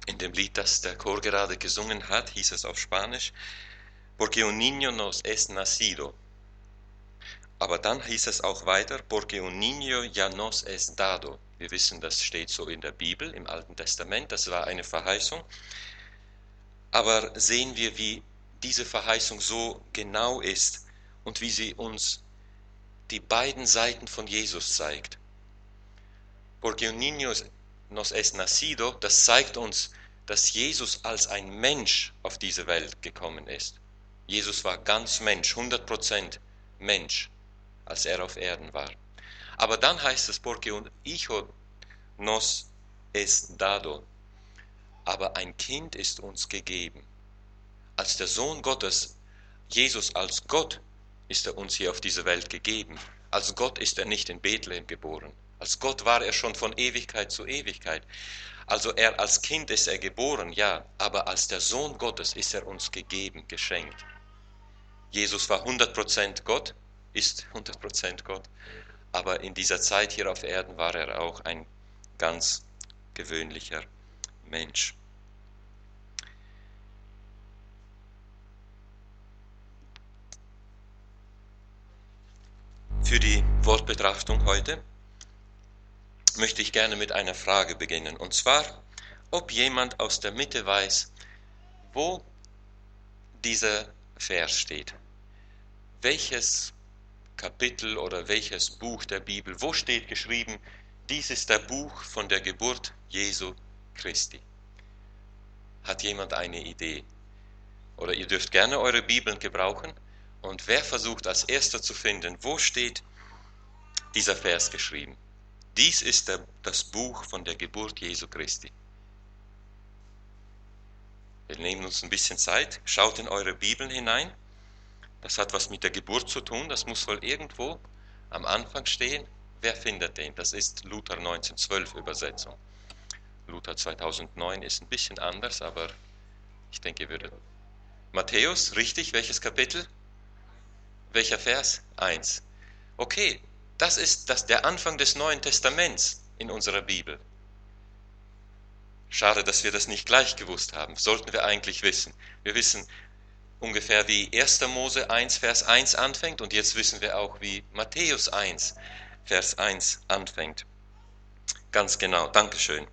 In dem Lied, das der Chor gerade gesungen hat, hieß es auf Spanisch, Porque un niño nos es nacido. Aber dann hieß es auch weiter, Porque un niño ya nos es dado. Wir wissen, das steht so in der Bibel, im Alten Testament, das war eine Verheißung. Aber sehen wir, wie diese Verheißung so genau ist und wie sie uns die beiden Seiten von Jesus zeigt. Porque un niño nos es nacido, das zeigt uns, dass Jesus als ein Mensch auf diese Welt gekommen ist. Jesus war ganz Mensch, 100% Mensch, als er auf Erden war. Aber dann heißt es, porque un hijo nos es dado, aber ein Kind ist uns gegeben. Als der Sohn Gottes, Jesus als Gott, ist er uns hier auf diese Welt gegeben. Als Gott ist er nicht in Bethlehem geboren. Als Gott war er schon von Ewigkeit zu Ewigkeit. Also er als Kind ist er geboren, ja, aber als der Sohn Gottes ist er uns gegeben, geschenkt. Jesus war 100% Gott, ist 100% Gott, aber in dieser Zeit hier auf Erden war er auch ein ganz gewöhnlicher Mensch. Für die Wortbetrachtung heute möchte ich gerne mit einer Frage beginnen, und zwar, ob jemand aus der Mitte weiß, wo dieser Vers steht. Welches Kapitel oder welches Buch der Bibel, wo steht geschrieben, dies ist der Buch von der Geburt Jesu Christi? Hat jemand eine Idee? Oder ihr dürft gerne eure Bibeln gebrauchen, und wer versucht als erster zu finden, wo steht dieser Vers geschrieben? Dies ist das Buch von der Geburt Jesu Christi. Wir nehmen uns ein bisschen Zeit, schaut in eure Bibeln hinein. Das hat was mit der Geburt zu tun, das muss wohl irgendwo am Anfang stehen. Wer findet den? Das ist Luther 1912 Übersetzung. Luther 2009 ist ein bisschen anders, aber ich denke, ihr würdet. Matthäus, richtig? Welches Kapitel? Welcher Vers? 1. Okay, das ist der Anfang des Neuen Testaments in unserer Bibel. Schade, dass wir das nicht gleich gewusst haben. Sollten wir eigentlich wissen. Wir wissen ungefähr, wie 1. Mose 1, Vers 1 anfängt, und jetzt wissen wir auch, wie Matthäus 1, Vers 1 anfängt. Ganz genau, Dankeschön.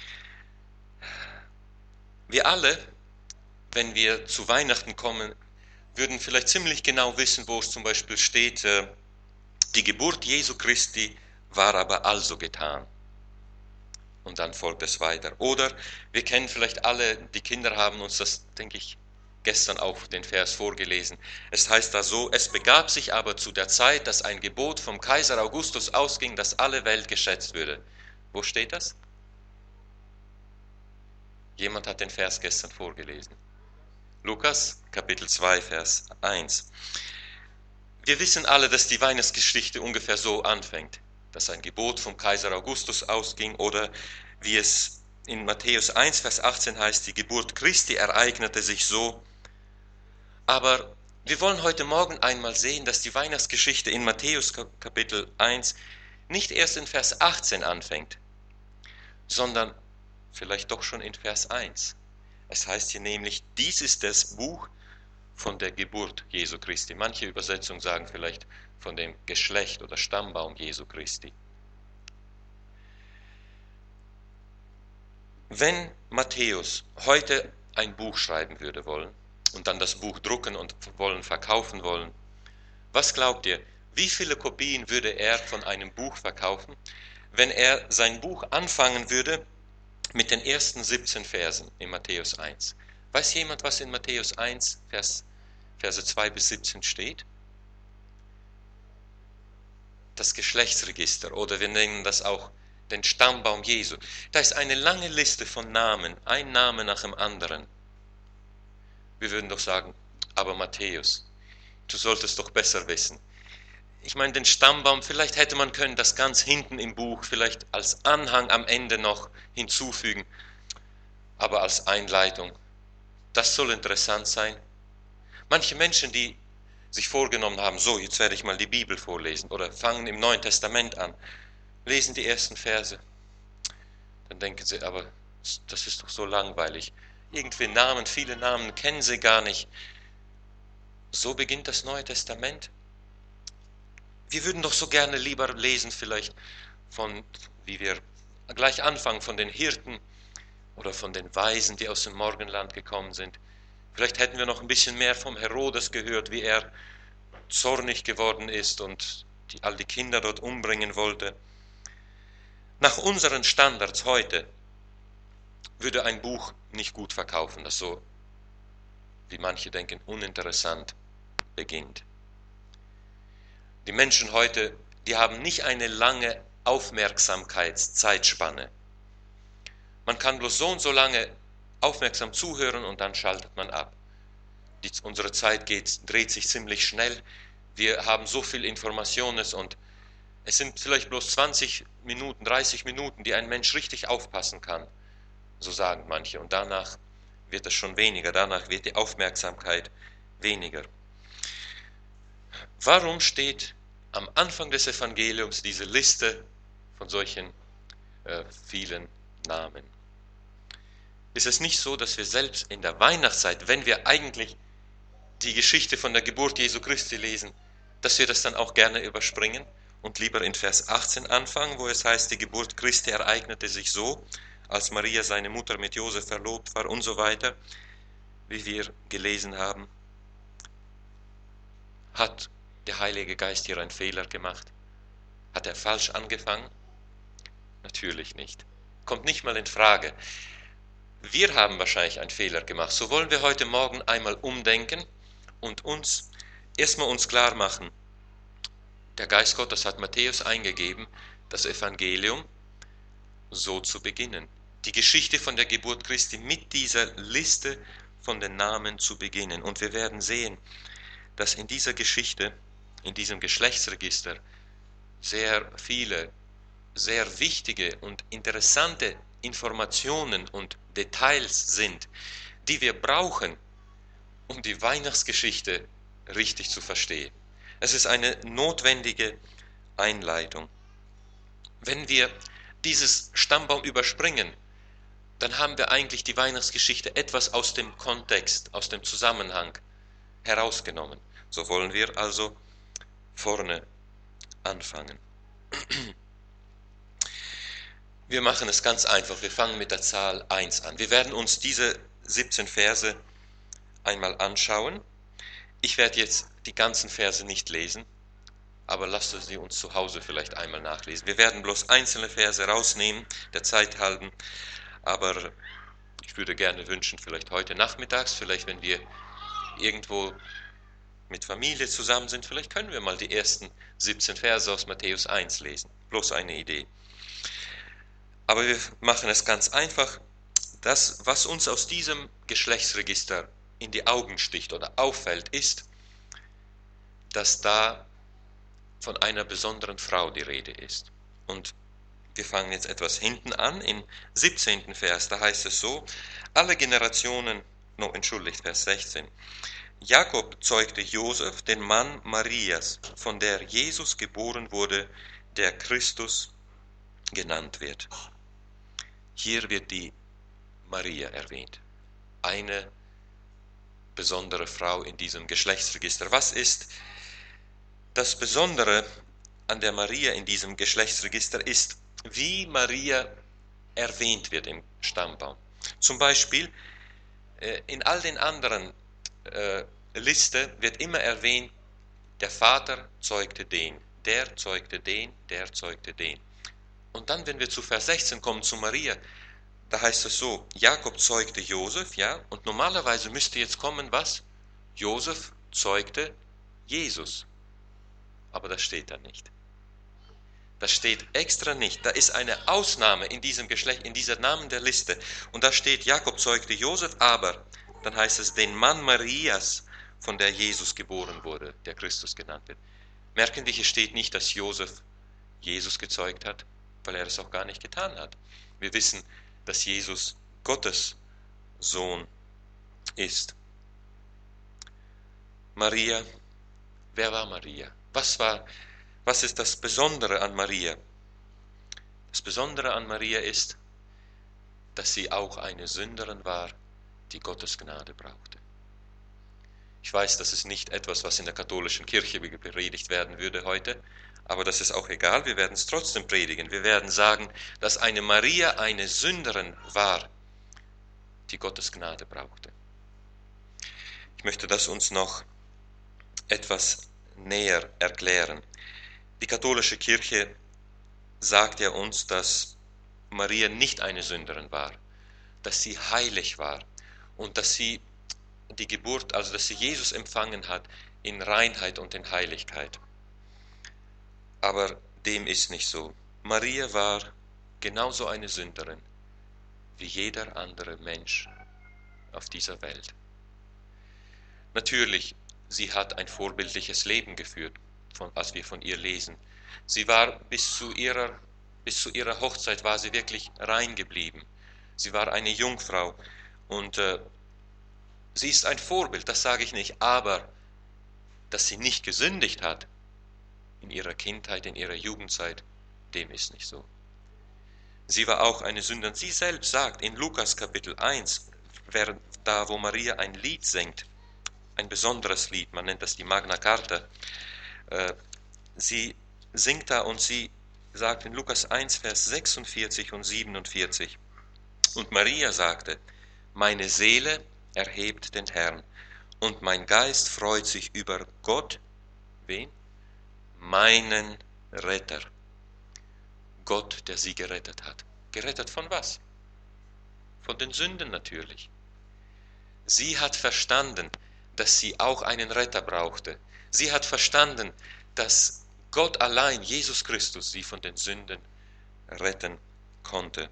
Wir alle, wenn wir zu Weihnachten kommen, würden vielleicht ziemlich genau wissen, wo es zum Beispiel steht, die Geburt Jesu Christi war aber also getan. Und dann folgt es weiter. Oder wir kennen vielleicht alle, die Kinder haben uns das, denke ich, gestern auch den Vers vorgelesen. Es heißt da so, es begab sich aber zu der Zeit, dass ein Gebot vom Kaiser Augustus ausging, dass alle Welt geschätzt würde. Wo steht das? Jemand hat den Vers gestern vorgelesen. Lukas, Kapitel 2, Vers 1. Wir wissen alle, dass die Weihnachtsgeschichte ungefähr so anfängt, dass ein Gebot vom Kaiser Augustus ausging, oder wie es in Matthäus 1, Vers 18 heißt, die Geburt Christi ereignete sich so. Aber wir wollen heute Morgen einmal sehen, dass die Weihnachtsgeschichte in Matthäus Kapitel 1 nicht erst in Vers 18 anfängt, sondern vielleicht doch schon in Vers 1. Es heißt hier nämlich, dies ist das Buch von der Geburt Jesu Christi. Manche Übersetzungen sagen vielleicht von dem Geschlecht oder Stammbaum Jesu Christi. Wenn Matthäus heute ein Buch schreiben würde wollen und dann das Buch drucken und verkaufen wollen, was glaubt ihr, wie viele Kopien würde er von einem Buch verkaufen, wenn er sein Buch anfangen würde mit den ersten 17 Versen in Matthäus 1? Weiß jemand, was in Matthäus 1, Verse 2 bis 17 steht? Das Geschlechtsregister, oder wir nennen das auch den Stammbaum Jesu. Da ist eine lange Liste von Namen, ein Name nach dem anderen. Wir würden doch sagen, aber Matthäus, du solltest doch besser wissen. Ich meine, den Stammbaum, vielleicht hätte man können das ganz hinten im Buch vielleicht als Anhang am Ende noch hinzufügen, aber als Einleitung. Das soll interessant sein. Manche Menschen, die sich vorgenommen haben, so, jetzt werde ich mal die Bibel vorlesen, oder fangen im Neuen Testament an, lesen die ersten Verse, dann denken sie, aber Das ist doch so langweilig. Irgendwie Namen, viele Namen kennen sie gar nicht. So beginnt das Neue Testament. Wir würden doch so gerne lieber lesen vielleicht von, wie wir gleich anfangen, von den Hirten oder von den Weisen, die aus dem Morgenland gekommen sind. Vielleicht hätten wir noch ein bisschen mehr vom Herodes gehört, wie er zornig geworden ist und all die Kinder dort umbringen wollte. Nach unseren Standards heute würde ein Buch nicht gut verkaufen, das so, wie manche denken, uninteressant beginnt. Die Menschen heute, die haben nicht eine lange Aufmerksamkeitszeitspanne. Man kann bloß so und so lange aufmerksam zuhören und dann schaltet man ab. Unsere Zeit dreht sich ziemlich schnell. Wir haben so viel Informationen und es sind vielleicht bloß 20 Minuten, 30 Minuten, die ein Mensch richtig aufpassen kann. So sagen manche. Und danach wird es schon weniger. Danach wird die Aufmerksamkeit weniger. Warum steht am Anfang des Evangeliums diese Liste von solchen vielen Namen? Ist es nicht so, dass wir selbst in der Weihnachtszeit, wenn wir eigentlich die Geschichte von der Geburt Jesu Christi lesen, dass wir das dann auch gerne überspringen und lieber in Vers 18 anfangen, wo es heißt, die Geburt Christi ereignete sich so, als Maria seine Mutter mit Josef verlobt war und so weiter, wie wir gelesen haben. Hat der Heilige Geist hier einen Fehler gemacht? Hat er falsch angefangen? Natürlich nicht. Kommt nicht mal in Frage. Wir haben wahrscheinlich einen Fehler gemacht. So wollen wir heute Morgen einmal umdenken und uns klar machen. Der Geist Gottes hat Matthäus eingegeben, das Evangelium so zu beginnen. Die Geschichte von der Geburt Christi mit dieser Liste von den Namen zu beginnen. Und wir werden sehen, dass in dieser Geschichte, in diesem Geschlechtsregister, sehr viele, sehr wichtige und interessante Informationen und Details sind, die wir brauchen, um die Weihnachtsgeschichte richtig zu verstehen. Es ist eine notwendige Einleitung. Wenn wir dieses Stammbaum überspringen, dann haben wir eigentlich die Weihnachtsgeschichte etwas aus dem Kontext, aus dem Zusammenhang herausgenommen. So wollen wir also vorne anfangen. Wir machen es ganz einfach. Wir fangen mit der Zahl 1 an. Wir werden uns diese 17 Verse einmal anschauen. Ich werde jetzt die ganzen Verse nicht lesen, aber lasst sie uns zu Hause vielleicht einmal nachlesen. Wir werden bloß einzelne Verse rausnehmen, der Zeit halben, aber ich würde gerne wünschen, vielleicht heute nachmittags, vielleicht wenn wir irgendwo mit Familie zusammen sind, vielleicht können wir mal die ersten 17 Verse aus Matthäus 1 lesen. Bloß eine Idee. Aber wir machen es ganz einfach. Das, was uns aus diesem Geschlechtsregister in die Augen sticht oder auffällt, ist, dass da von einer besonderen Frau die Rede ist. Und wir fangen jetzt etwas hinten an, im 17. Vers, da heißt es so, alle Generationen, Vers 16, Jakob zeugte Josef, den Mann Marias, von der Jesus geboren wurde, der Christus genannt wird. Hier wird die Maria erwähnt, eine besondere Frau in diesem Geschlechtsregister. Was ist das Besondere an der Maria in diesem Geschlechtsregister ist, wie Maria erwähnt wird im Stammbaum. Zum Beispiel in all den anderen Liste wird immer erwähnt, der Vater zeugte den, der zeugte den, der zeugte den. Und dann, wenn wir zu Vers 16 kommen, zu Maria, da heißt es so, Jakob zeugte Josef, ja, und normalerweise müsste jetzt kommen, was? Josef zeugte Jesus. Aber das steht da nicht. Das steht extra nicht. Da ist eine Ausnahme in diesem Geschlecht, in dieser Namen der Liste. Und da steht, Jakob zeugte Josef, aber, dann heißt es, den Mann Marias, von der Jesus geboren wurde, der Christus genannt wird. Merken wir, hier steht nicht, dass Josef Jesus gezeugt hat, weil er es auch gar nicht getan hat. Wir wissen, dass Jesus Gottes Sohn ist. Maria, wer war Maria? Was ist das Besondere an Maria? Das Besondere an Maria ist, dass sie auch eine Sünderin war, die Gottes Gnade brauchte. Ich weiß, das ist nicht etwas, was in der katholischen Kirche gepredigt werden würde heute, aber das ist auch egal, wir werden es trotzdem predigen. Wir werden sagen, dass eine Maria eine Sünderin war, die Gottes Gnade brauchte. Ich möchte das uns noch etwas näher erklären. Die katholische Kirche sagt ja uns, dass Maria nicht eine Sünderin war, dass sie heilig war und dass sie die Geburt, also dass sie Jesus empfangen hat in Reinheit und in Heiligkeit. Aber dem ist nicht so. Maria war genauso eine Sünderin wie jeder andere Mensch auf dieser Welt. Natürlich, sie hat ein vorbildliches Leben geführt, als wir von ihr lesen. Sie war bis zu ihrer Hochzeit war sie wirklich rein geblieben. Sie war eine Jungfrau und sie ist ein Vorbild, das sage ich nicht, aber dass sie nicht gesündigt hat in ihrer Kindheit, in ihrer Jugendzeit, dem ist nicht so. Sie war auch eine Sünderin. Sie selbst sagt in Lukas Kapitel 1, da wo Maria ein Lied singt, ein besonderes Lied, man nennt das die Magna Carta, sie singt da und sie sagt in Lukas 1, Vers 46 und 47, und Maria sagte, meine Seele erhebt den Herrn, und mein Geist freut sich über Gott, wen? Meinen Retter. Gott, der sie gerettet hat. Gerettet von was? Von den Sünden natürlich. Sie hat verstanden, dass sie auch einen Retter brauchte. Sie hat verstanden, dass Gott allein, Jesus Christus, sie von den Sünden retten konnte.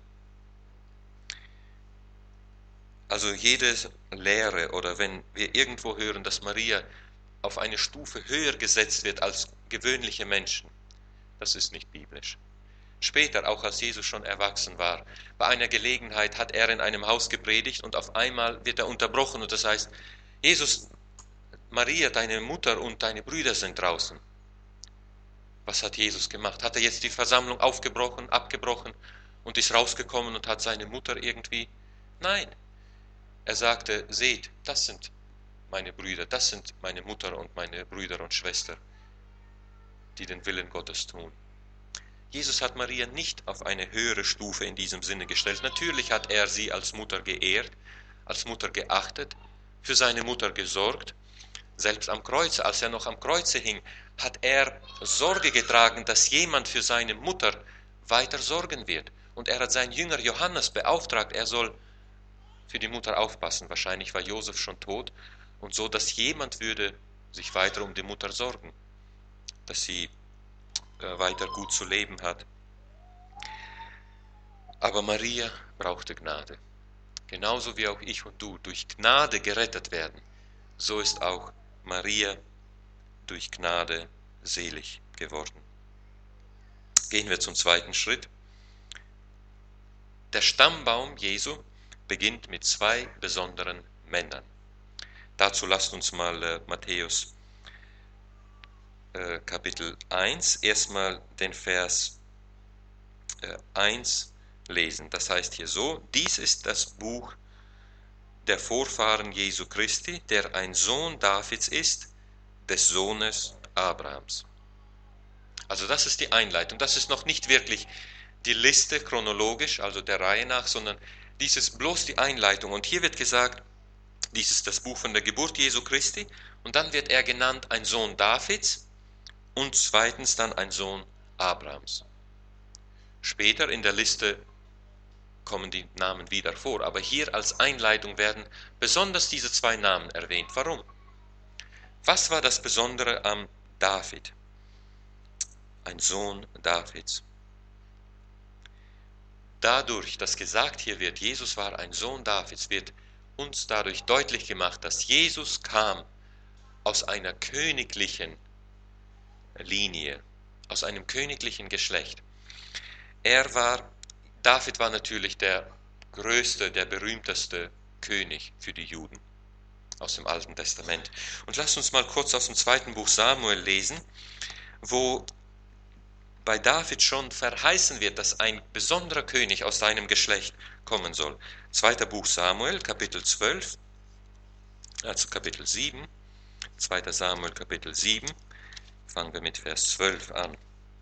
Also jede Lehre oder wenn wir irgendwo hören, dass Maria auf eine Stufe höher gesetzt wird als gewöhnliche Menschen, das ist nicht biblisch. Später, auch als Jesus schon erwachsen war, bei einer Gelegenheit hat er in einem Haus gepredigt und auf einmal wird er unterbrochen und das heißt, Jesus, Maria, deine Mutter und deine Brüder sind draußen. Was hat Jesus gemacht? Hat er jetzt die Versammlung abgebrochen und ist rausgekommen und hat seine Mutter irgendwie? Nein. Er sagte, seht, das sind meine Brüder, das sind meine Mutter und meine Brüder und Schwester, die den Willen Gottes tun. Jesus hat Maria nicht auf eine höhere Stufe in diesem Sinne gestellt. Natürlich hat er sie als Mutter geehrt, als Mutter geachtet, für seine Mutter gesorgt. Selbst am Kreuze, als er noch am Kreuze hing, hat er Sorge getragen, dass jemand für seine Mutter weiter sorgen wird. Und er hat seinen Jünger Johannes beauftragt, er soll für die Mutter aufpassen. Wahrscheinlich war Josef schon tot. Und so, dass jemand würde sich weiter um die Mutter sorgen, dass sie weiter gut zu leben hat. Aber Maria brauchte Gnade. Genauso wie auch ich und du durch Gnade gerettet werden, so ist auch Maria durch Gnade selig geworden. Gehen wir zum zweiten Schritt. Der Stammbaum Jesu beginnt mit zwei besonderen Männern. Dazu lasst uns mal Matthäus Kapitel 1, erstmal den Vers 1 lesen. Das heißt hier so, dies ist das Buch der Vorfahren Jesu Christi, der ein Sohn Davids ist, des Sohnes Abrahams. Also das ist die Einleitung. Das ist noch nicht wirklich die Liste chronologisch, also der Reihe nach, sondern dies ist bloß die Einleitung. Und hier wird gesagt, dies ist das Buch von der Geburt Jesu Christi. Und dann wird er genannt ein Sohn Davids und zweitens dann ein Sohn Abrahams. Später in der Liste kommen die Namen wieder vor, aber hier als Einleitung werden besonders diese zwei Namen erwähnt. Warum? Was war das Besondere am David? Ein Sohn Davids. Dadurch, dass gesagt hier wird, Jesus war ein Sohn Davids, wird uns dadurch deutlich gemacht, dass Jesus kam aus einer königlichen Linie, aus einem königlichen Geschlecht. David war natürlich der größte, der berühmteste König für die Juden aus dem Alten Testament. Und lasst uns mal kurz aus dem zweiten Buch Samuel lesen, wo bei David schon verheißen wird, dass ein besonderer König aus seinem Geschlecht kommen soll. 2. Buch Samuel, Kapitel 12, also Kapitel 7, 2. Samuel, Kapitel 7, fangen wir mit Vers 12 an.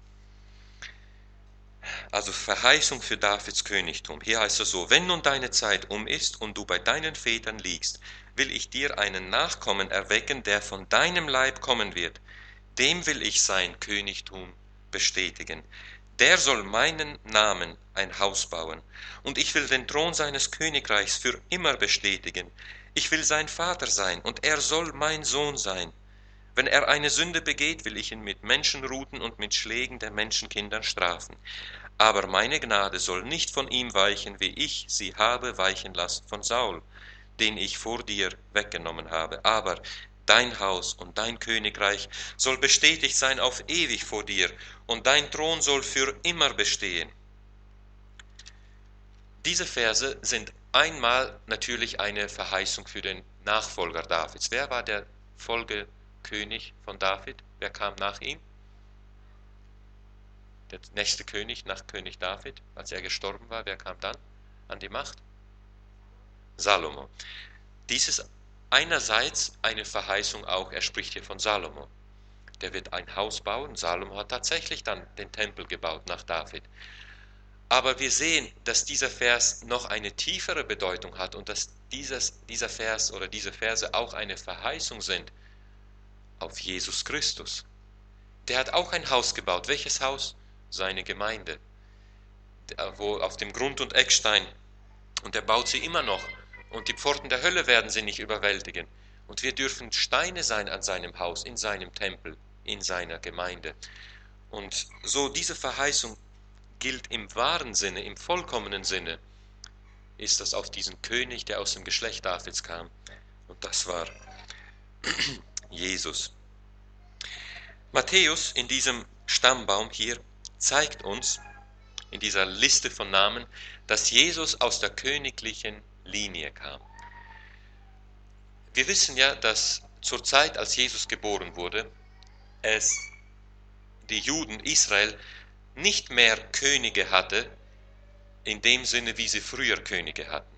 Also Verheißung für Davids Königtum. Hier heißt es so: Wenn nun deine Zeit um ist und du bei deinen Vätern liegst, will ich dir einen Nachkommen erwecken, der von deinem Leib kommen wird. Dem will ich sein Königtum bestätigen. Der soll meinen Namen ein Haus bauen, und ich will den Thron seines Königreichs für immer bestätigen. Ich will sein Vater sein, und er soll mein Sohn sein. Wenn er eine Sünde begeht, will ich ihn mit Menschenruten und mit Schlägen der Menschenkindern strafen. Aber meine Gnade soll nicht von ihm weichen, wie ich sie habe weichen lassen von Saul, den ich vor dir weggenommen habe. Aber dein Haus und dein Königreich soll bestätigt sein auf ewig vor dir, und dein Thron soll für immer bestehen. Diese Verse sind einmal natürlich eine Verheißung für den Nachfolger Davids. Wer war der Folgekönig von David? Wer kam nach ihm? Der nächste König nach König David, als er gestorben war, wer kam dann an die Macht? Salomo. Dies ist einerseits eine Verheißung auch, er spricht hier von Salomo. Der wird ein Haus bauen. Salomo hat tatsächlich dann den Tempel gebaut nach David. Aber wir sehen, dass dieser Vers noch eine tiefere Bedeutung hat und dass dieser Vers oder diese Verse auch eine Verheißung sind auf Jesus Christus. Der hat auch ein Haus gebaut. Welches Haus? Seine Gemeinde, wo auf dem Grund- und Eckstein, und er baut sie immer noch, und die Pforten der Hölle werden sie nicht überwältigen, und wir dürfen Steine sein an seinem Haus, in seinem Tempel, in seiner Gemeinde. Und so diese Verheißung gilt im wahren Sinne, im vollkommenen Sinne, ist das auf diesen König, der aus dem Geschlecht Davids kam, und das war Jesus. Matthäus in diesem Stammbaum hier zeigt uns in dieser Liste von Namen, dass Jesus aus der königlichen Linie kam. Wir wissen ja, dass zur Zeit, als Jesus geboren wurde, es die Juden, Israel, nicht mehr Könige hatte, in dem Sinne, wie sie früher Könige hatten.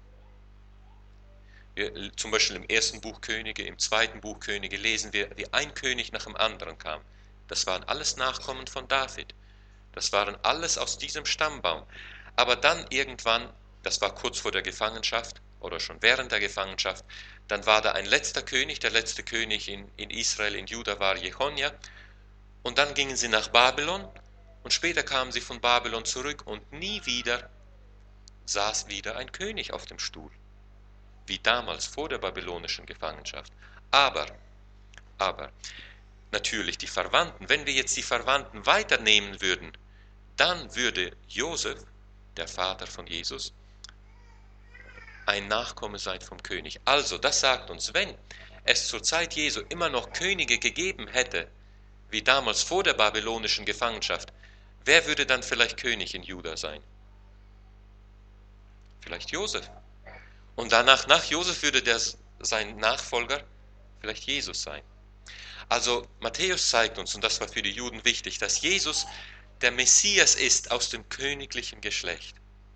Zum Beispiel im ersten Buch Könige, im zweiten Buch Könige lesen wir, wie ein König nach dem anderen kam. Das waren alles Nachkommen von David. Das waren alles aus diesem Stammbaum. Aber dann irgendwann, das war kurz vor der Gefangenschaft oder schon während der Gefangenschaft, dann war da ein letzter König, der letzte König in Israel, in Juda war Jechonja. Und dann gingen sie nach Babylon und später kamen sie von Babylon zurück und nie wieder saß wieder ein König auf dem Stuhl, wie damals vor der babylonischen Gefangenschaft. Aber, natürlich die Verwandten, wenn wir jetzt die Verwandten weiternehmen würden, dann würde Josef, der Vater von Jesus, ein Nachkomme sein vom König. Also, das sagt uns, wenn es zur Zeit Jesu immer noch Könige gegeben hätte, wie damals vor der babylonischen Gefangenschaft, wer würde dann vielleicht König in Juda sein? Vielleicht Josef. Und danach, nach Josef würde sein Nachfolger vielleicht Jesus sein. Also Matthäus zeigt uns, und das war für die Juden wichtig, dass Jesus der Messias ist aus dem königlichen Geschlecht.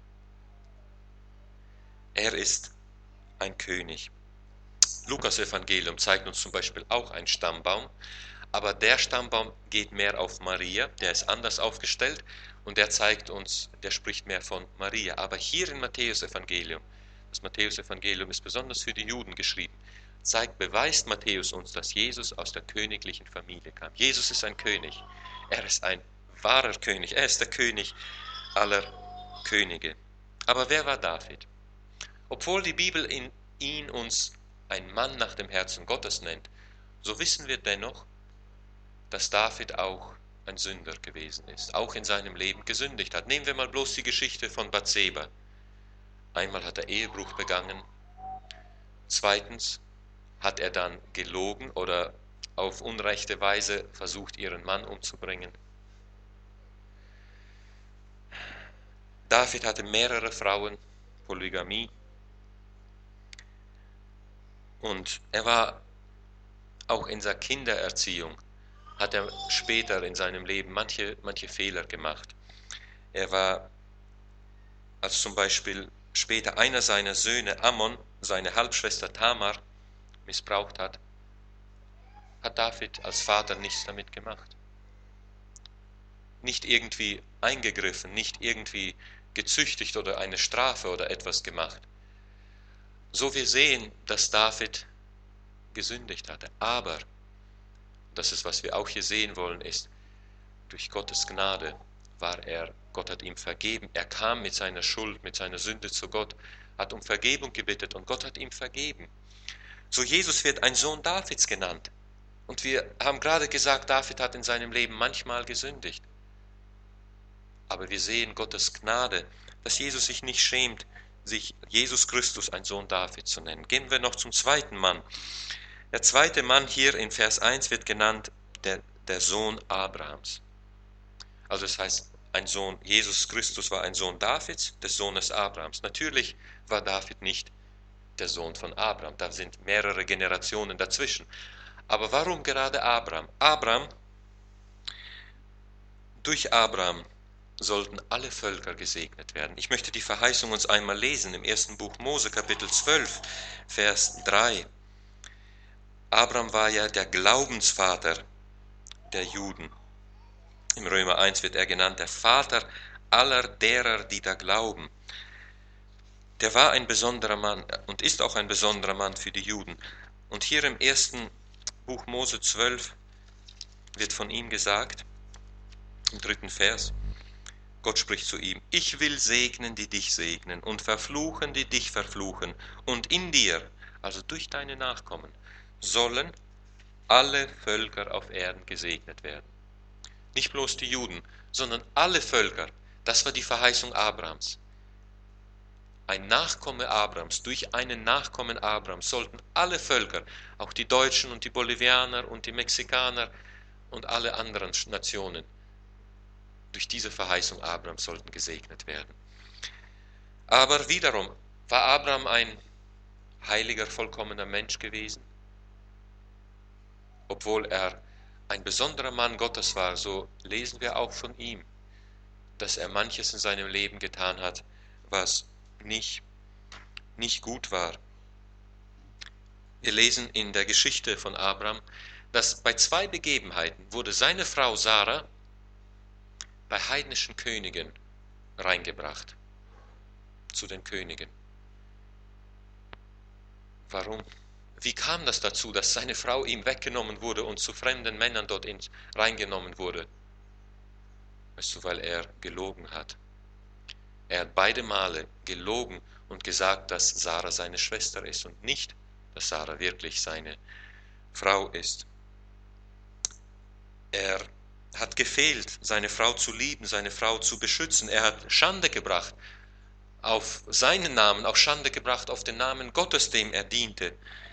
Er ist ein König. Lukas Evangelium zeigt uns zum Beispiel auch einen Stammbaum, aber der Stammbaum geht mehr auf Maria, der ist anders aufgestellt und der zeigt uns, der spricht mehr von Maria. Aber hier im Matthäus Evangelium, das Matthäus Evangelium ist besonders für die Juden geschrieben, beweist Matthäus uns, dass Jesus aus der königlichen Familie kam. Jesus ist ein König. Er ist ein wahrer König. Er ist der König aller Könige. Aber wer war David? Obwohl die Bibel ihn uns ein Mann nach dem Herzen Gottes nennt, so wissen wir dennoch, dass David auch ein Sünder gewesen ist, auch in seinem Leben gesündigt hat. Nehmen wir mal bloß die Geschichte von Bathseba. Einmal hat er Ehebruch begangen. Zweitens hat er dann gelogen oder auf unrechte Weise versucht, ihren Mann umzubringen. David hatte mehrere Frauen, Polygamie. Und er war auch in seiner Kindererziehung, hat er später in seinem Leben manche Fehler gemacht. Er war, als zum Beispiel später einer seiner Söhne, Ammon, seine Halbschwester Tamar, missbraucht hat, hat David als Vater nichts damit gemacht. Nicht irgendwie eingegriffen, nicht irgendwie gezüchtigt oder eine Strafe oder etwas gemacht. So wir sehen, dass David gesündigt hatte. Aber, das ist, was wir auch hier sehen wollen, ist, durch Gottes Gnade Gott hat ihm vergeben. Er kam mit seiner Schuld, mit seiner Sünde zu Gott, hat um Vergebung gebeten und Gott hat ihm vergeben. So Jesus wird ein Sohn Davids genannt. Und wir haben gerade gesagt, David hat in seinem Leben manchmal gesündigt. Aber wir sehen Gottes Gnade, dass Jesus sich nicht schämt, sich Jesus Christus ein Sohn Davids zu nennen. Gehen wir noch zum zweiten Mann. Der zweite Mann hier in Vers 1 wird genannt der Sohn Abrahams. Also das heißt, Jesus Christus war ein Sohn Davids, des Sohnes Abrahams. Natürlich war David nicht der Sohn von Abraham, da sind mehrere Generationen dazwischen. Aber warum gerade Abraham? Durch Abraham sollten alle Völker gesegnet werden. Ich möchte die Verheißung uns einmal lesen im ersten Buch Mose, Kapitel 12, Vers 3. Abraham war ja der Glaubensvater der Juden. Im Römer 1 wird er genannt, der Vater aller derer, die da glauben. Der war ein besonderer Mann und ist auch ein besonderer Mann für die Juden. Und hier im ersten Buch Mose 12 wird von ihm gesagt, im 3. Vers, Gott spricht zu ihm, ich will segnen, die dich segnen und verfluchen, die dich verfluchen. Und in dir, also durch deine Nachkommen, sollen alle Völker auf Erden gesegnet werden. Nicht bloß die Juden, sondern alle Völker. Das war die Verheißung Abrahams. Ein Nachkomme Abrahams, durch einen Nachkommen Abrahams sollten alle Völker, auch die Deutschen und die Bolivianer und die Mexikaner und alle anderen Nationen, durch diese Verheißung Abrahams sollten gesegnet werden. Aber wiederum, war Abraham ein heiliger, vollkommener Mensch gewesen? Obwohl er ein besonderer Mann Gottes war, so lesen wir auch von ihm, dass er manches in seinem Leben getan hat, was nicht gut war. Wir lesen in der Geschichte von Abraham, dass bei 2 Begebenheiten wurde seine Frau Sarah bei heidnischen Königen reingebracht, zu den Königen. Warum? Wie kam das dazu, dass seine Frau ihm weggenommen wurde und zu fremden Männern dort reingenommen wurde? Weißt du, weil er gelogen hat. Er hat beide Male gelogen und gesagt, dass Sarah seine Schwester ist und nicht, dass Sarah wirklich seine Frau ist. Er hat gefehlt, seine Frau zu lieben, seine Frau zu beschützen. Er hat Schande gebracht auf seinen Namen, auch Schande gebracht auf den Namen Gottes, dem er diente.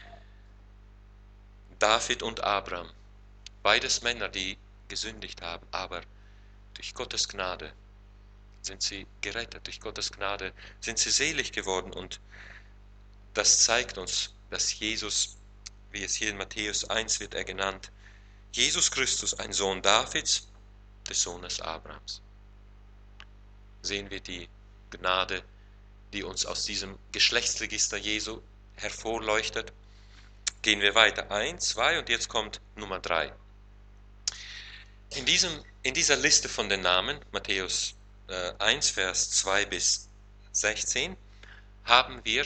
David und Abraham, beides Männer, die gesündigt haben, aber durch Gottes Gnade sind sie gerettet, durch Gottes Gnade sind sie selig geworden und das zeigt uns, dass Jesus, wie es hier in Matthäus 1 wird er genannt, Jesus Christus, ein Sohn Davids, des Sohnes Abrahams. Sehen wir die Gnade, die uns aus diesem Geschlechtsregister Jesu hervorleuchtet. Gehen wir weiter. 1, 2 und jetzt kommt Nummer 3. In dieser Liste von den Namen, Matthäus 1, Vers 2 bis 16, haben wir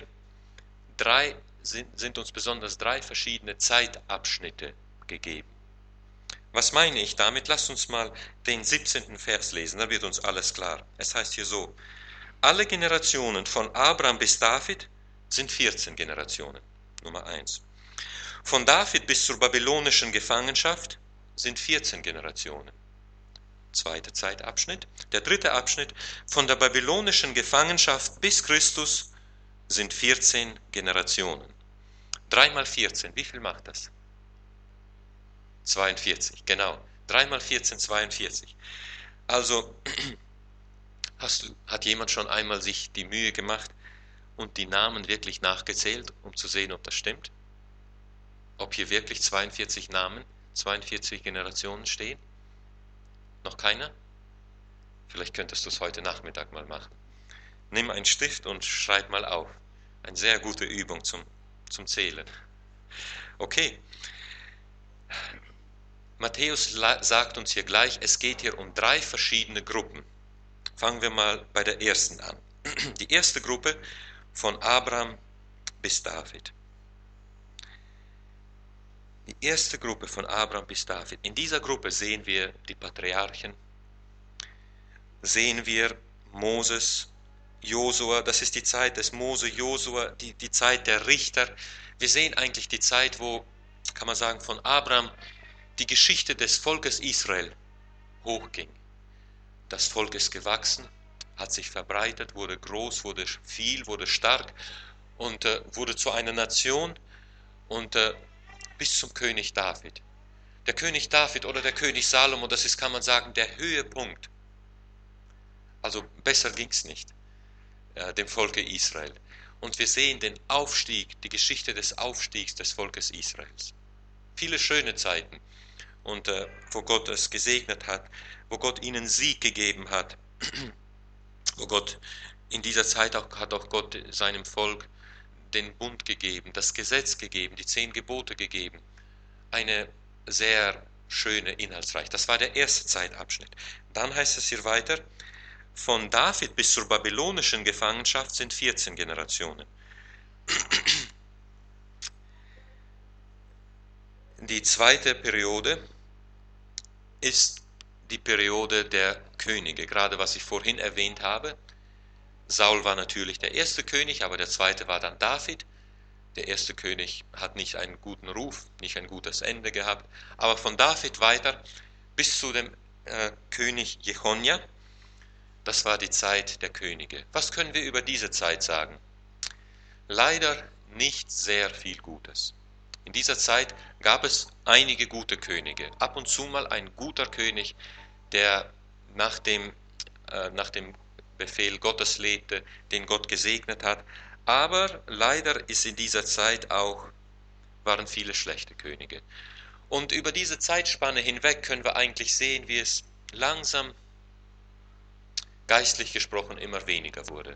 sind uns besonders 3 verschiedene Zeitabschnitte gegeben. Was meine ich damit? Lasst uns mal den 17. Vers lesen, da wird uns alles klar. Es heißt hier so, alle Generationen von Abraham bis David sind 14 Generationen, Nummer 1. Von David bis zur babylonischen Gefangenschaft sind 14 Generationen. Zweiter Zeitabschnitt. Der 3. Abschnitt, von der babylonischen Gefangenschaft bis Christus sind 14 Generationen. 3 mal 14, wie viel macht das? 42, genau. 3 mal 14, 42. Also, hat jemand schon einmal sich die Mühe gemacht und die Namen wirklich nachgezählt, um zu sehen, ob das stimmt? Ob hier wirklich 42 Namen, 42 Generationen stehen? Noch keiner? Vielleicht könntest du es heute Nachmittag mal machen. Nimm einen Stift und schreib mal auf. Eine sehr gute Übung zum Zählen. Okay, Matthäus sagt uns hier gleich, es geht hier um 3 verschiedene Gruppen. Fangen wir mal bei der ersten an. Die erste Gruppe von Abraham bis David. Die erste Gruppe von Abraham bis David. In dieser Gruppe sehen wir die Patriarchen, sehen wir Moses, Josua, das ist die Zeit des Mose, Josua, die Zeit der Richter. Wir sehen eigentlich die Zeit, wo, kann man sagen, von Abraham die Geschichte des Volkes Israel hochging. Das Volk ist gewachsen, hat sich verbreitet, wurde groß, wurde viel, wurde stark und wurde zu einer Nation und bis zum König David. Der König David oder der König Salomo, das ist, kann man sagen, der Höhepunkt. Also besser ging es nicht, dem Volke Israel. Und wir sehen den Aufstieg, die Geschichte des Aufstiegs des Volkes Israels. Viele schöne Zeiten, und wo Gott es gesegnet hat, wo Gott ihnen Sieg gegeben hat, wo Gott in dieser Zeit hat auch Gott seinem Volk den Bund gegeben, das Gesetz gegeben, die 10 Gebote gegeben. Eine sehr schöne, inhaltsreich. Das war der erste Zeitabschnitt. Dann heißt es hier weiter, von David bis zur babylonischen Gefangenschaft sind 14 Generationen. Die zweite Periode ist die Periode der Könige, gerade was ich vorhin erwähnt habe. Saul war natürlich der erste König, aber der zweite war dann David. Der erste König hat nicht einen guten Ruf, nicht ein gutes Ende gehabt, aber von David weiter bis zu dem König Jechonja, das war die Zeit der Könige. Was können wir über diese Zeit sagen? Leider nicht sehr viel Gutes. In dieser Zeit gab es einige gute Könige, ab und zu mal ein guter König, der nach dem Befehl Gottes lebte, den Gott gesegnet hat, aber leider ist in dieser Zeit auch, waren viele schlechte Könige. Und über diese Zeitspanne hinweg können wir eigentlich sehen, wie es langsam, geistlich gesprochen, immer weniger wurde.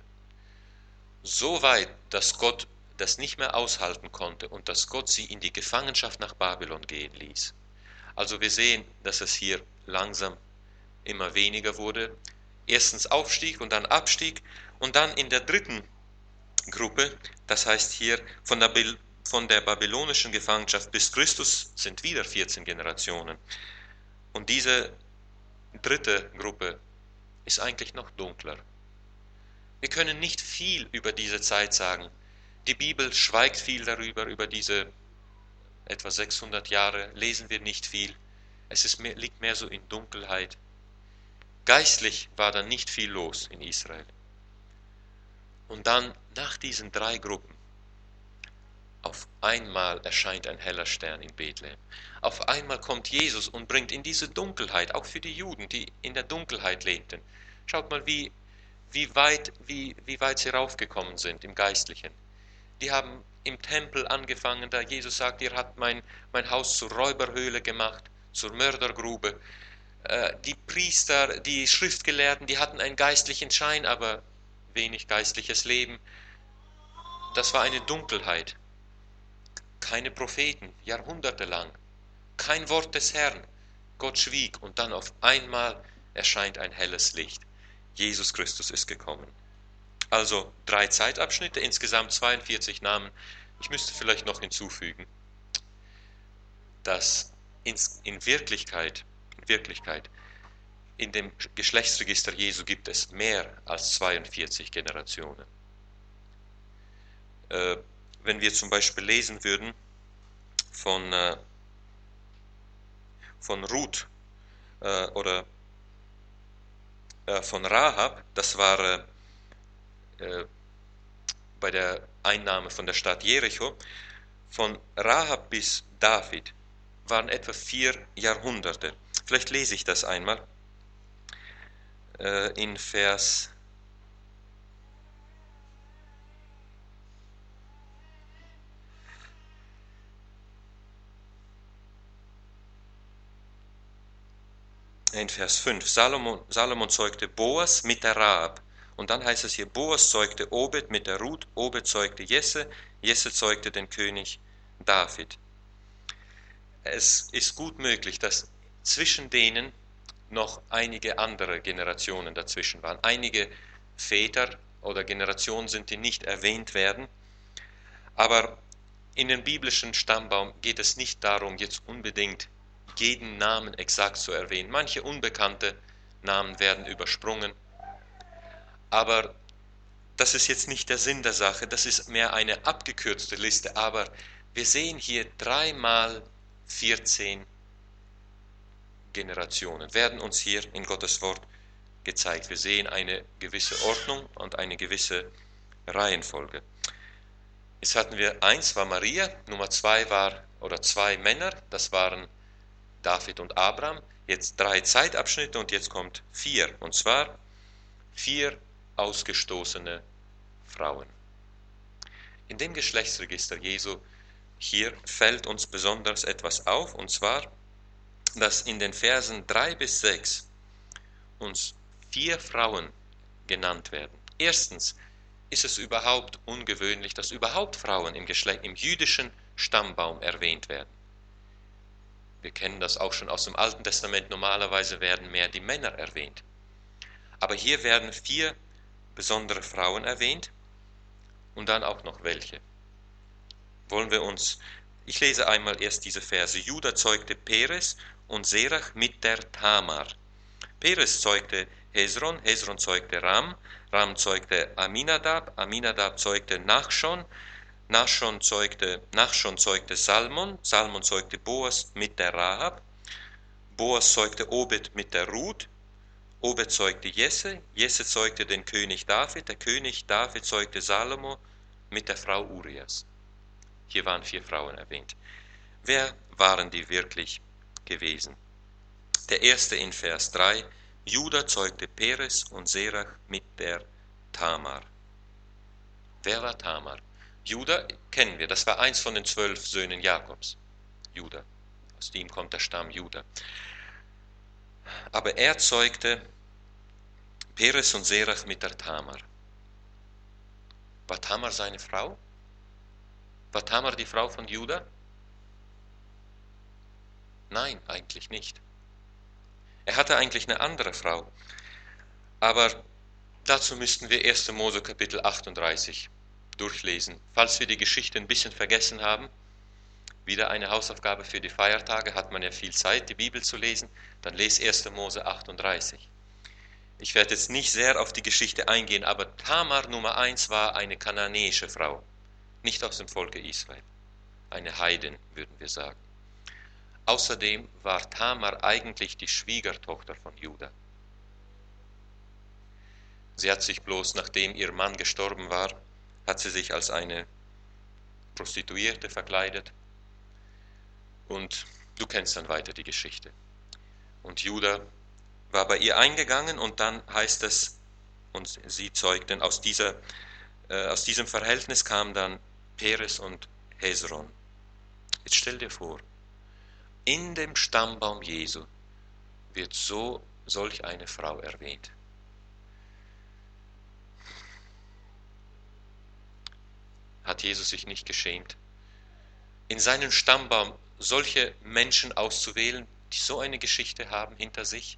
So weit, dass Gott das nicht mehr aushalten konnte und dass Gott sie in die Gefangenschaft nach Babylon gehen ließ. Also wir sehen, dass es hier langsam immer weniger wurde. Erstens Aufstieg und dann Abstieg und dann in der dritten Gruppe, das heißt hier von der babylonischen Gefangenschaft bis Christus sind wieder 14 Generationen. Und diese dritte Gruppe ist eigentlich noch dunkler. Wir können nicht viel über diese Zeit sagen. Die Bibel schweigt viel darüber, über diese etwa 600 Jahre lesen wir nicht viel. Liegt mehr so in Dunkelheit. Geistlich war da nicht viel los in Israel. Und dann, nach diesen 3 Gruppen, auf einmal erscheint ein heller Stern in Bethlehem. Auf einmal kommt Jesus und bringt in diese Dunkelheit, auch für die Juden, die in der Dunkelheit lebten. Schaut mal, wie weit sie raufgekommen sind im Geistlichen. Die haben im Tempel angefangen, da Jesus sagt, ihr habt mein Haus zur Räuberhöhle gemacht, zur Mördergrube. Die Priester, die Schriftgelehrten, die hatten einen geistlichen Schein, aber wenig geistliches Leben. Das war eine Dunkelheit. Keine Propheten, jahrhundertelang. Kein Wort des Herrn. Gott schwieg und dann auf einmal erscheint ein helles Licht. Jesus Christus ist gekommen. Also 3 Zeitabschnitte, insgesamt 42 Namen. Ich müsste vielleicht noch hinzufügen, dass in Wirklichkeit, in dem Geschlechtsregister Jesu gibt es mehr als 42 Generationen. Wenn wir zum Beispiel lesen würden von Ruth oder von Rahab, das war bei der Einnahme von der Stadt Jericho, von Rahab bis David waren etwa 4 Jahrhunderte. Vielleicht lese ich das einmal in Vers 5. Salomon zeugte Boas mit der Rahab Und dann heißt es hier, Boas zeugte Obed mit der Ruth, Obed zeugte Jesse, Jesse zeugte den König David. Es ist gut möglich, dass zwischen denen noch einige andere Generationen dazwischen waren. Einige Väter oder Generationen sind, die nicht erwähnt werden. Aber in dem biblischen Stammbaum geht es nicht darum, jetzt unbedingt jeden Namen exakt zu erwähnen. Manche unbekannte Namen werden übersprungen. Aber das ist jetzt nicht der Sinn der Sache, das ist mehr eine abgekürzte Liste. Aber wir sehen hier 3 mal 14 Generationen, werden uns hier in Gottes Wort gezeigt. Wir sehen eine gewisse Ordnung und eine gewisse Reihenfolge. Jetzt hatten wir 1 war Maria, Nummer 2 war, oder 2 Männer, das waren David und Abraham. Jetzt 3 Zeitabschnitte und jetzt kommt 4, und zwar 4 ausgestoßene Frauen. In dem Geschlechtsregister Jesu hier fällt uns besonders etwas auf, und zwar, dass in den Versen 3 bis 6 uns 4 Frauen genannt werden. Erstens ist es überhaupt ungewöhnlich, dass überhaupt Frauen im jüdischen Stammbaum erwähnt werden. Wir kennen das auch schon aus dem Alten Testament, normalerweise werden mehr die Männer erwähnt. Aber hier werden 4 besondere Frauen erwähnt und dann auch noch welche. Ich lese einmal erst diese Verse. Juda zeugte Peres und Serach mit der Tamar. Peres zeugte Hezron, Hezron zeugte Ram, Ram zeugte Aminadab, Aminadab zeugte Nachschon, Nachschon zeugte Salmon, Salmon zeugte Boas mit der Rahab, Boas zeugte Obed mit der Ruth, Obed zeugte Jesse, Jesse zeugte den König David, der König David zeugte Salomo mit der Frau Urias. Hier waren 4 Frauen erwähnt. Wer waren die wirklich gewesen? Der erste in Vers 3, Juda zeugte Peres und Serach mit der Tamar. Wer war Tamar? Juda kennen wir, das war eins von den 12 Söhnen Jakobs. Juda, aus ihm kommt der Stamm Juda. Aber er zeugte Peres und Serach mit der Tamar. War Tamar seine Frau? War Tamar die Frau von Juda? Nein, eigentlich nicht. Er hatte eigentlich eine andere Frau. Aber dazu müssten wir 1. Mose Kapitel 38 durchlesen. Falls wir die Geschichte ein bisschen vergessen haben, wieder eine Hausaufgabe für die Feiertage, hat man ja viel Zeit, die Bibel zu lesen, dann lese 1. Mose 38. Ich werde jetzt nicht sehr auf die Geschichte eingehen, aber Tamar Nummer 1 war eine kananäische Frau, nicht aus dem Volke Israel. Eine Heidin, würden wir sagen. Außerdem war Tamar eigentlich die Schwiegertochter von Juda. Sie hat sich bloß, nachdem ihr Mann gestorben war, hat sie sich als eine Prostituierte verkleidet. Und du kennst dann weiter die Geschichte. Und Juda war bei ihr eingegangen und dann heißt es, und sie zeugten, aus diesem Verhältnis kamen dann Peres und Hezron. Jetzt stell dir vor, in dem Stammbaum Jesu wird solch eine Frau erwähnt. Hat Jesus sich nicht geschämt, in seinen Stammbaum solche Menschen auszuwählen, die so eine Geschichte haben hinter sich?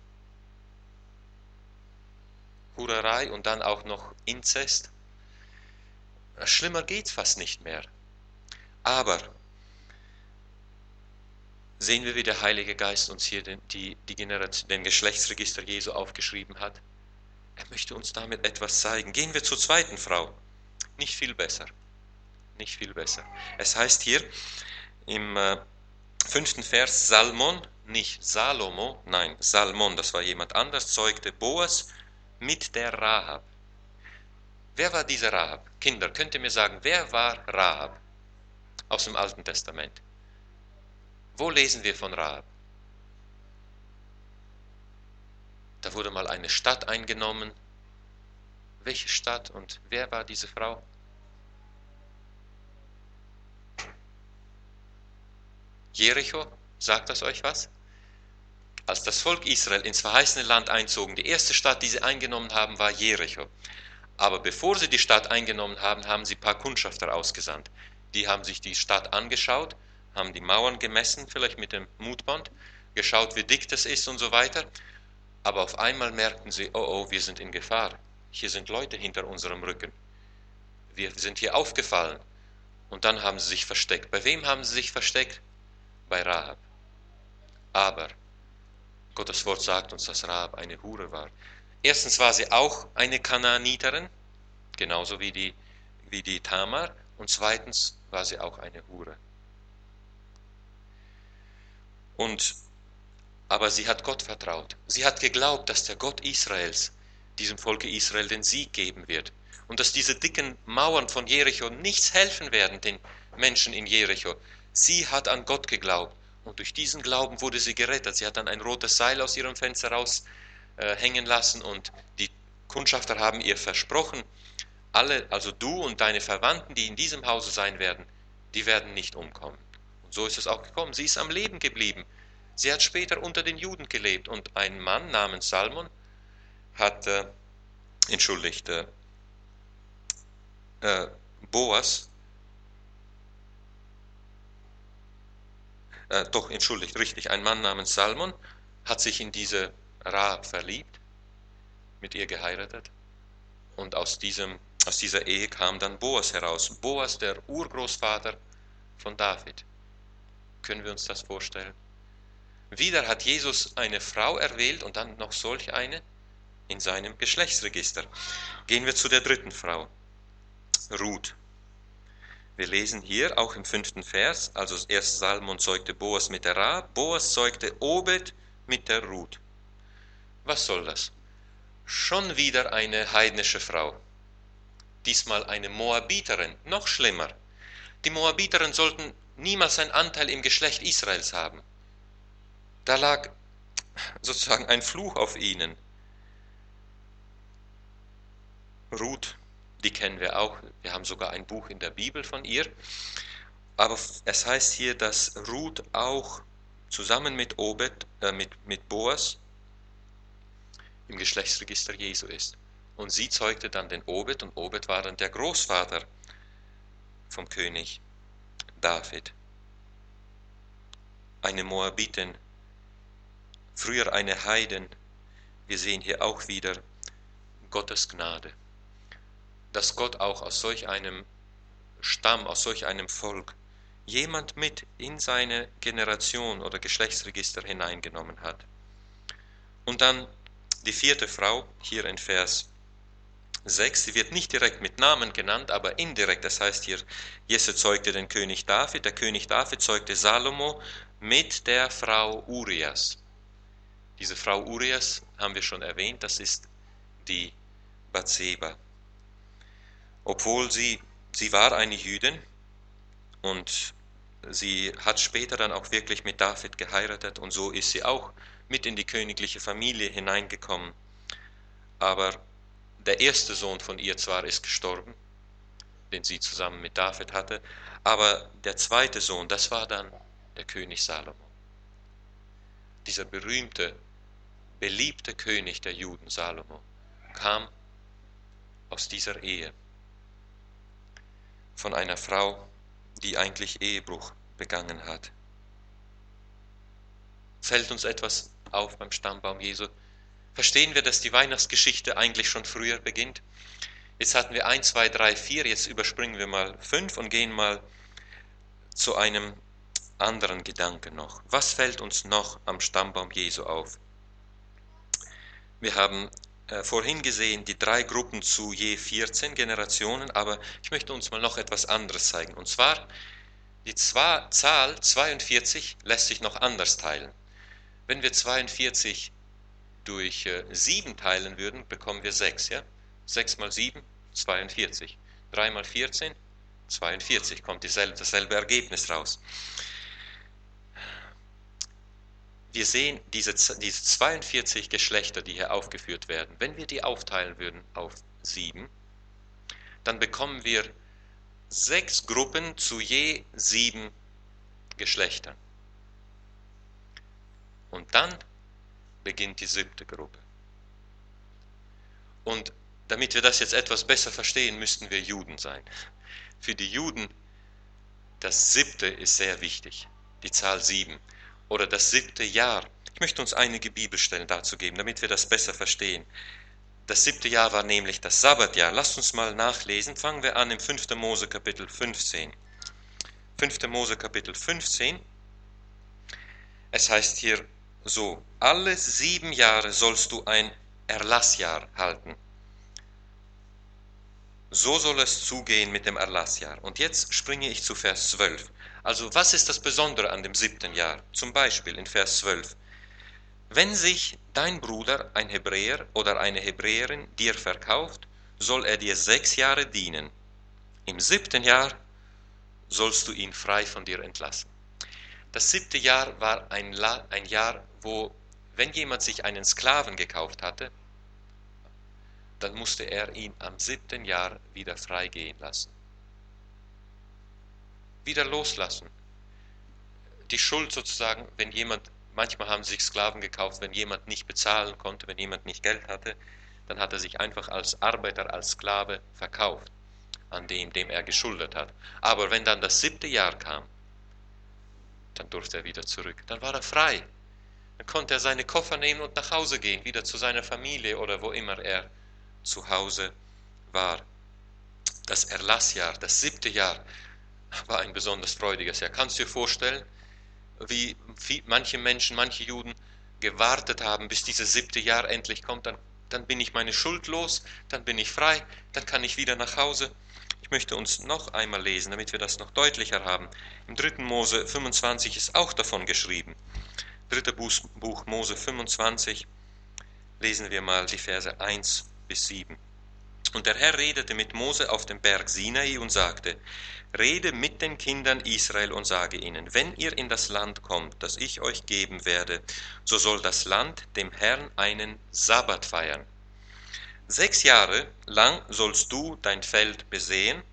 Hurerei und dann auch noch Inzest. Schlimmer geht's fast nicht mehr. Aber sehen wir, wie der Heilige Geist uns hier den Geschlechtsregister Jesu aufgeschrieben hat. Er möchte uns damit etwas zeigen. Gehen wir zur zweiten Frau. Nicht viel besser. Nicht viel besser. Es heißt hier im 5. Vers, Salmon, nicht Salomo, nein, Salmon, das war jemand anders, zeugte Boas mit der Rahab. Wer war diese Rahab? Kinder, könnt ihr mir sagen, wer war Rahab aus dem Alten Testament? Wo lesen wir von Rahab? Da wurde mal eine Stadt eingenommen. Welche Stadt und wer war diese Frau? Jericho, sagt das euch was? Als das Volk Israel ins verheißene Land einzogen, die erste Stadt, die sie eingenommen haben, war Jericho. Aber bevor sie die Stadt eingenommen haben, haben sie ein paar Kundschafter ausgesandt. Die haben sich die Stadt angeschaut, haben die Mauern gemessen, vielleicht mit dem Mutband, geschaut, wie dick das ist und so weiter. Aber auf einmal merkten sie, oh oh, wir sind in Gefahr. Hier sind Leute hinter unserem Rücken. Wir sind hier aufgefallen. Und dann haben sie sich versteckt. Bei wem haben sie sich versteckt? Bei Rahab. Aber Gottes Wort sagt uns, dass Rahab eine Hure war. Erstens war sie auch eine Kanaaniterin, genauso wie die Tamar. Und zweitens war sie auch eine Hure. Aber sie hat Gott vertraut. Sie hat geglaubt, dass der Gott Israels diesem Volke Israel den Sieg geben wird. Und dass diese dicken Mauern von Jericho nichts helfen werden, den Menschen in Jericho. Sie hat an Gott geglaubt. Und durch diesen Glauben wurde sie gerettet. Sie hat dann ein rotes Seil aus ihrem Fenster raushängen lassen und die Kundschafter haben ihr versprochen, alle, also du und deine Verwandten, die in diesem Hause sein werden, die werden nicht umkommen. Und so ist es auch gekommen. Sie ist am Leben geblieben. Sie hat später unter den Juden gelebt und ein Mann namens Salmon hat, Boas, richtig, ein Mann namens Salmon hat sich in diese Rahab verliebt, mit ihr geheiratet und aus dieser Ehe kam dann Boas heraus. Boas, der Urgroßvater von David. Können wir uns das vorstellen? Wieder hat Jesus eine Frau erwählt und dann noch solch eine in seinem Geschlechtsregister. Gehen wir zu der dritten Frau, Ruth. Wir lesen hier auch im 5. Vers, also erst Salmon zeugte Boas mit der Rahab, Boas zeugte Obed mit der Ruth. Was soll das? Schon wieder eine heidnische Frau. Diesmal eine Moabiterin, noch schlimmer. Die Moabiterin sollten niemals einen Anteil im Geschlecht Israels haben. Da lag sozusagen ein Fluch auf ihnen. Ruth, die kennen wir auch, wir haben sogar ein Buch in der Bibel von ihr. Aber es heißt hier, dass Ruth auch zusammen mit mit Boas im Geschlechtsregister Jesu ist. Und sie zeugte dann den Obed und Obed war dann der Großvater vom König David. Eine Moabitin, früher eine Heiden. Wir sehen hier auch wieder Gottes Gnade. Dass Gott auch aus solch einem Stamm, aus solch einem Volk jemand mit in seine Generation oder Geschlechtsregister hineingenommen hat. Und dann die vierte Frau, hier in Vers 6, sie wird nicht direkt mit Namen genannt, aber indirekt, das heißt hier, Jesse zeugte den König David, der König David zeugte Salomo mit der Frau Urias. Diese Frau Urias haben wir schon erwähnt, das ist die Bathseba. Obwohl sie war eine Jüdin und sie hat später dann auch wirklich mit David geheiratet und so ist sie auch mit in die königliche Familie hineingekommen. Aber der erste Sohn von ihr zwar ist gestorben, den sie zusammen mit David hatte, aber der zweite Sohn, das war dann der König Salomo. Dieser berühmte, beliebte König der Juden, Salomo, kam aus dieser Ehe von einer Frau, die eigentlich Ehebruch begangen hat. Fällt uns etwas auf beim Stammbaum Jesu? Verstehen wir, dass die Weihnachtsgeschichte eigentlich schon früher beginnt? Jetzt hatten wir 1, 2, 3, 4, jetzt überspringen wir mal 5 und gehen mal zu einem anderen Gedanken noch. Was fällt uns noch am Stammbaum Jesu auf? Wir haben vorhin gesehen, die 3 Gruppen zu je 14 Generationen, aber ich möchte uns mal noch etwas anderes zeigen. Und zwar, die Zahl 42 lässt sich noch anders teilen. Wenn wir 42 durch 7 teilen würden, bekommen wir 6. Ja? 6 mal 7, 42. 3 mal 14, 42. Kommt dasselbe Ergebnis raus. Wir sehen diese 42 Geschlechter, die hier aufgeführt werden. Wenn wir die aufteilen würden auf 7, dann bekommen wir 6 Gruppen zu je 7 Geschlechtern. Und dann beginnt die 7. Gruppe. Und Damit wir das jetzt etwas besser verstehen, müssten wir Juden sein. Für die Juden, das 7. ist sehr wichtig, die Zahl 7 oder das 7. Jahr. Ich möchte uns einige Bibelstellen dazu geben, damit wir das besser verstehen. Das 7. Jahr war nämlich das Sabbatjahr. Lasst uns mal nachlesen. Fangen wir an im 5. Mose Kapitel 15. 5. Mose Kapitel 15. Es heißt hier so: Alle 7 Jahre sollst du ein Erlassjahr halten. So soll es zugehen mit dem Erlassjahr. Und jetzt springe ich zu Vers 12. Also was ist das Besondere an dem 7. Jahr? Zum Beispiel in Vers 12. Wenn sich dein Bruder, ein Hebräer oder eine Hebräerin, dir verkauft, soll er dir 6 Jahre dienen. Im 7. Jahr sollst du ihn frei von dir entlassen. Das 7. Jahr war ein Jahr, wo, wenn jemand sich einen Sklaven gekauft hatte, dann musste er ihn am 7. Jahr wieder freigehen lassen. Wieder loslassen. Die Schuld sozusagen, wenn jemand, manchmal haben sich Sklaven gekauft, wenn jemand nicht bezahlen konnte, wenn jemand nicht Geld hatte, dann hat er sich einfach als Arbeiter, als Sklave verkauft, an dem er geschuldet hat. Aber wenn dann das 7. Jahr kam, dann durfte er wieder zurück. Dann war er frei. Dann konnte er seine Koffer nehmen und nach Hause gehen, wieder zu seiner Familie oder wo immer er zu Hause war. Das Erlassjahr, das 7. Jahr, war ein besonders freudiges Jahr. Kannst du dir vorstellen, wie manche Menschen, manche Juden gewartet haben, bis dieses 7. Jahr endlich kommt, dann bin ich meine Schuld los, dann bin ich frei, dann kann ich wieder nach Hause. Ich möchte uns noch einmal lesen, damit wir das noch deutlicher haben. Im 3. Mose 25 ist auch davon geschrieben. 3. Buch Mose 25, lesen wir mal die Verse 1 bis 7. Und der Herr redete mit Mose auf dem Berg Sinai und sagte: Rede mit den Kindern Israel und sage ihnen: Wenn ihr in das Land kommt, das ich euch geben werde, so soll das Land dem Herrn einen Sabbat feiern. 6 Jahre lang sollst du dein Feld besehen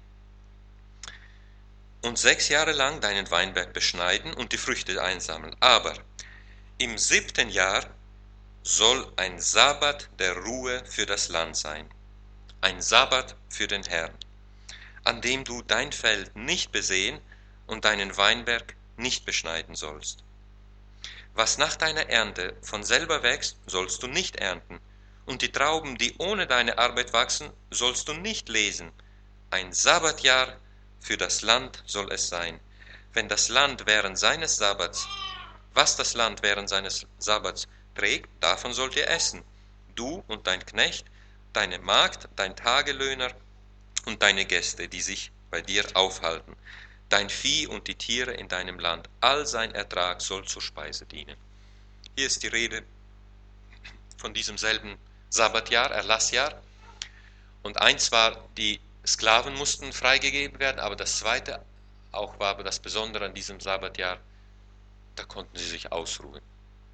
und 6 Jahre lang deinen Weinberg beschneiden und die Früchte einsammeln. Aber im 7. Jahr soll ein Sabbat der Ruhe für das Land sein. Ein Sabbat für den Herrn, an dem du dein Feld nicht besehen und deinen Weinberg nicht beschneiden sollst. Was nach deiner Ernte von selber wächst, sollst du nicht ernten, und die Trauben, die ohne deine Arbeit wachsen, sollst du nicht lesen. Ein Sabbatjahr für das Land soll es sein. Wenn das Land während seines Sabbats, was das Land während seines Sabbats trägt, davon sollt ihr essen, du und dein Knecht, deine Magd, dein Tagelöhner und deine Gäste, die sich bei dir aufhalten, dein Vieh und die Tiere in deinem Land, all sein Ertrag soll zur Speise dienen. Hier ist die Rede von diesem selben Sabbatjahr, Erlassjahr. Und eins war, die Sklaven mussten freigegeben werden, aber das zweite auch war aber das Besondere an diesem Sabbatjahr, da konnten sie sich ausruhen.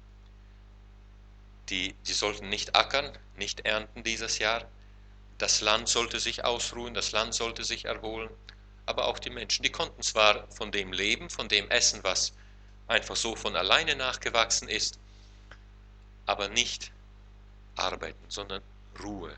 Die sollten nicht ackern, nicht ernten dieses Jahr. Das Land sollte sich ausruhen, das Land sollte sich erholen. Aber auch die Menschen, die konnten zwar von dem leben, von dem essen, was einfach so von alleine nachgewachsen ist, aber nicht arbeiten, sondern Ruhe.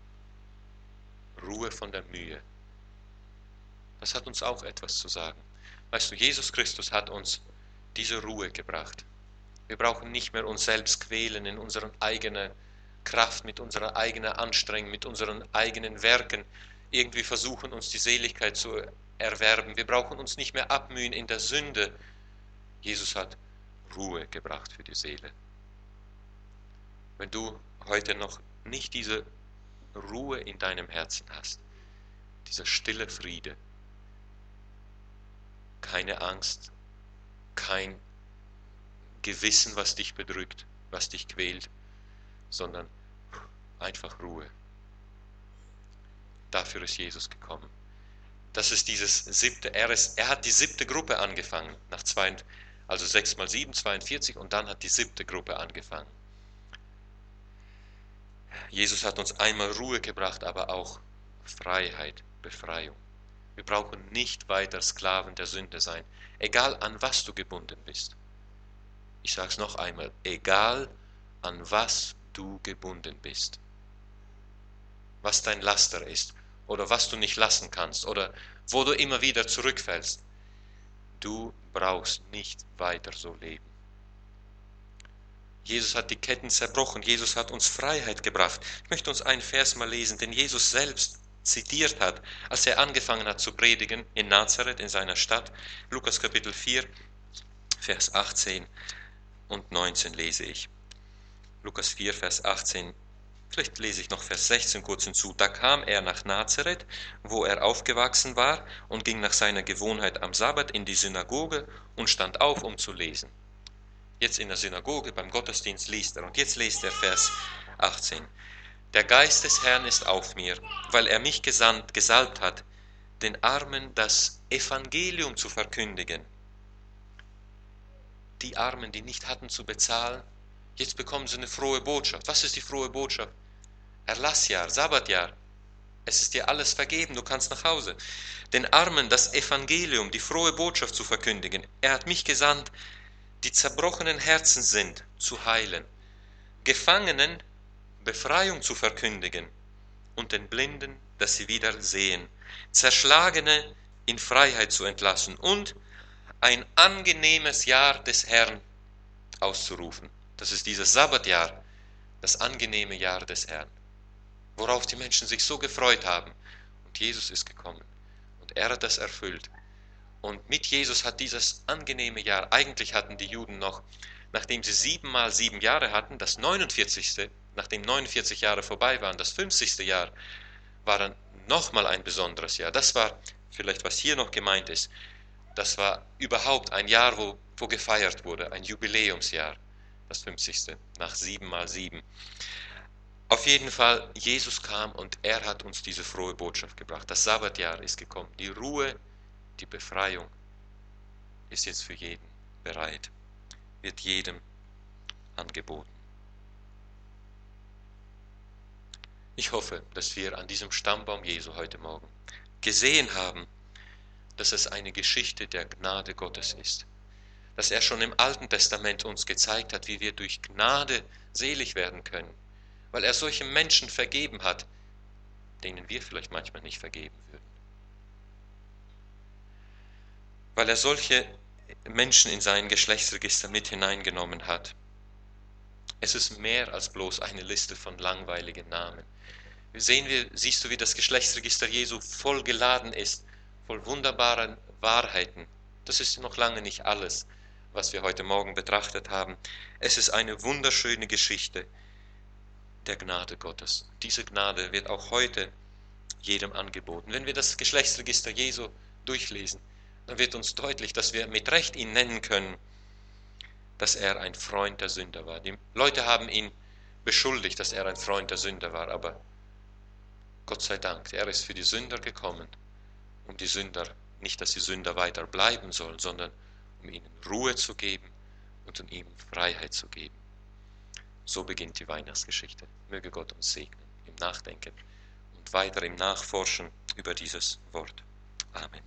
Ruhe von der Mühe. Das hat uns auch etwas zu sagen. Weißt du, Jesus Christus hat uns diese Ruhe gebracht. Wir brauchen nicht mehr uns selbst quälen in unserer eigenen Kraft, mit unserer eigenen Anstrengung, mit unseren eigenen Werken, irgendwie versuchen, uns die Seligkeit zu erwerben. Wir brauchen uns nicht mehr abmühen in der Sünde. Jesus hat Ruhe gebracht für die Seele. Wenn du heute noch nicht diese Ruhe in deinem Herzen hast, dieser stille Friede, keine Angst, kein Gewissen, was dich bedrückt, was dich quält, sondern einfach Ruhe. Dafür ist Jesus gekommen. Das ist dieses 7. Er hat die 7. Gruppe angefangen, also 6 mal 7, 42, und dann hat die 7. Gruppe angefangen. Jesus hat uns einmal Ruhe gebracht, aber auch Freiheit, Befreiung. Wir brauchen nicht weiter Sklaven der Sünde sein, egal an was du gebunden bist. Ich sage es noch einmal, egal an was du gebunden bist. was dein Laster ist oder was du nicht lassen kannst oder wo du immer wieder zurückfällst. Du brauchst nicht weiter so leben. Jesus hat die Ketten zerbrochen, Jesus hat uns Freiheit gebracht. Ich möchte uns einen Vers mal lesen, den Jesus selbst zitiert hat, als er angefangen hat zu predigen in Nazareth, in seiner Stadt. Lukas Kapitel 4, Vers 18 und 19 lese ich. Lukas 4, Vers 18, vielleicht lese ich noch Vers 16 kurz hinzu. Da kam er nach Nazareth, wo er aufgewachsen war, und ging nach seiner Gewohnheit am Sabbat in die Synagoge und stand auf, um zu lesen. Jetzt in der Synagoge, beim Gottesdienst liest er. Und jetzt liest er Vers 18. Der Geist des Herrn ist auf mir, weil er mich gesalbt hat, den Armen das Evangelium zu verkündigen. Die Armen, die nicht hatten zu bezahlen, jetzt bekommen sie eine frohe Botschaft. Was ist die frohe Botschaft? Erlassjahr, Sabbatjahr. Es ist dir alles vergeben, du kannst nach Hause. Den Armen das Evangelium, die frohe Botschaft zu verkündigen. Er hat mich gesandt, die zerbrochenen Herzen sind, zu heilen, Gefangenen Befreiung zu verkündigen und den Blinden, dass sie wieder sehen, Zerschlagene in Freiheit zu entlassen und ein angenehmes Jahr des Herrn auszurufen. Das ist dieses Sabbatjahr, das angenehme Jahr des Herrn, worauf die Menschen sich so gefreut haben. Und Jesus ist gekommen und er hat das erfüllt. Und mit Jesus hat dieses angenehme Jahr, eigentlich hatten die Juden noch, nachdem sie 7 mal 7 Jahre hatten, das 49., nachdem 49 Jahre vorbei waren, das 50. Jahr, war dann nochmal ein besonderes Jahr. Das war vielleicht, was hier noch gemeint ist, das war überhaupt ein Jahr, wo gefeiert wurde, ein Jubiläumsjahr, das 50. nach 7 mal 7. Auf jeden Fall, Jesus kam und er hat uns diese frohe Botschaft gebracht. Das Sabbatjahr ist gekommen, die Ruhe, die Befreiung ist jetzt für jeden bereit, wird jedem angeboten. Ich hoffe, dass wir an diesem Stammbaum Jesu heute Morgen gesehen haben, dass es eine Geschichte der Gnade Gottes ist. Dass er schon im Alten Testament uns gezeigt hat, wie wir durch Gnade selig werden können, weil er solche Menschen vergeben hat, denen wir vielleicht manchmal nicht vergeben würden. Weil er solche Menschen in sein Geschlechtsregister mit hineingenommen hat. Es ist mehr als bloß eine Liste von langweiligen Namen. Siehst du, wie das Geschlechtsregister Jesu voll geladen ist, voll wunderbaren Wahrheiten. Das ist noch lange nicht alles, was wir heute Morgen betrachtet haben. Es ist eine wunderschöne Geschichte der Gnade Gottes. Diese Gnade wird auch heute jedem angeboten. Wenn wir das Geschlechtsregister Jesu durchlesen, dann wird uns deutlich, dass wir mit Recht ihn nennen können, dass er ein Freund der Sünder war. Die Leute haben ihn beschuldigt, dass er ein Freund der Sünder war, aber Gott sei Dank, er ist für die Sünder gekommen, um die Sünder, nicht dass die Sünder weiter bleiben sollen, sondern um ihnen Ruhe zu geben und um ihnen Freiheit zu geben. So beginnt die Weihnachtsgeschichte. Möge Gott uns segnen im Nachdenken und weiter im Nachforschen über dieses Wort. Amen.